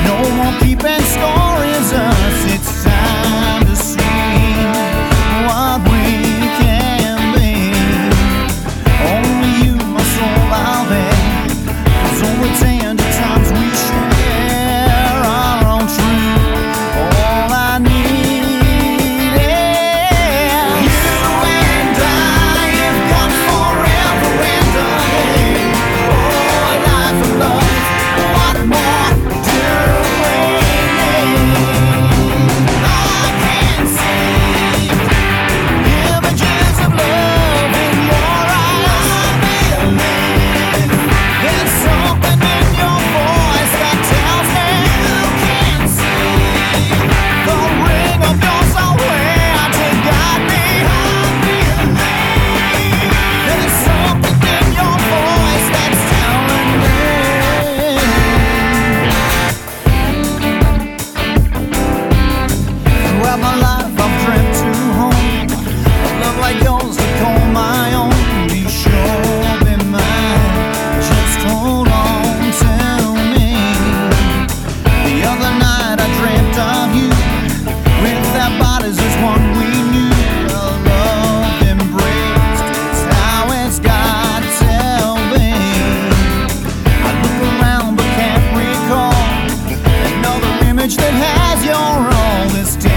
No more keeping score is us. It's time to see what we can be. Only you, my soul, I'll be. There's only tender times we share our own truth. All I need is you and I have gone forever and a day. Oh, a life of love. What more do we need? I can see images of love in your eyes. There's something in your voice that tells me you can see the ring of your soul where to guide me. There's something in your voice that's telling me. Throughout my life I've dreamt to home a love like yours to call my own. Be sure, be mine, just hold on to me. The other night I dreamt of you, with our bodies as one we knew. A love embraced, it's how it's got to be. I look around but can't recall another image that has your all. This